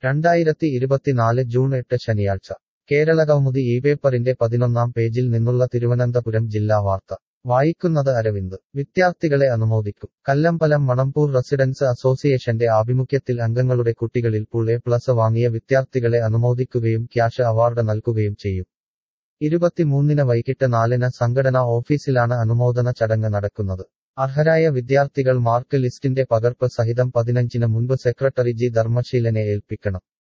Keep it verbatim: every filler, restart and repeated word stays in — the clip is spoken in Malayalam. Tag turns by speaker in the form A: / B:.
A: രണ്ടായിരത്തി ഇരുപത്തിനാല് ജൂൺ എട്ട് ശനിയാഴ്ച കേരളകൗമുദി ഈ പേപ്പറിന്റെ പതിനൊന്നാം പേജിൽ നിന്നുള്ള തിരുവനന്തപുരം ജില്ലാ വാർത്ത വായിക്കുന്നത് അരവിന്ദ് വിദ്യാർത്ഥികളെ അനുമോദിക്കും കല്ലമ്പലം മണമ്പൂർ റെസിഡൻസ് അസോസിയേഷന്റെ ആഭിമുഖ്യത്തിൽ അംഗങ്ങളുടെ കുട്ടികളിൽ ഫുൾ എ പ്ലസ് വാങ്ങിയ വിദ്യാർത്ഥികളെ അനുമോദിക്കുകയും ക്യാഷ് അവാർഡ് നൽകുകയും ചെയ്യും ഇരുപത്തിമൂന്നിന് വൈകിട്ട് നാലിന് സംഘടനാ ഓഫീസിലാണ് അനുമോദന ചടങ്ങ് നടക്കുന്നത് അർഹരായ വിദ്യാർത്ഥികൾ മാർക്ക് ലിസ്റ്റിന്റെ പകർപ്പ് സഹിതം പതിനഞ്ചിന് മുൻപ് സെക്രട്ടറി ജി ധർമ്മശീലനെ ഏൽപ്പിക്കണം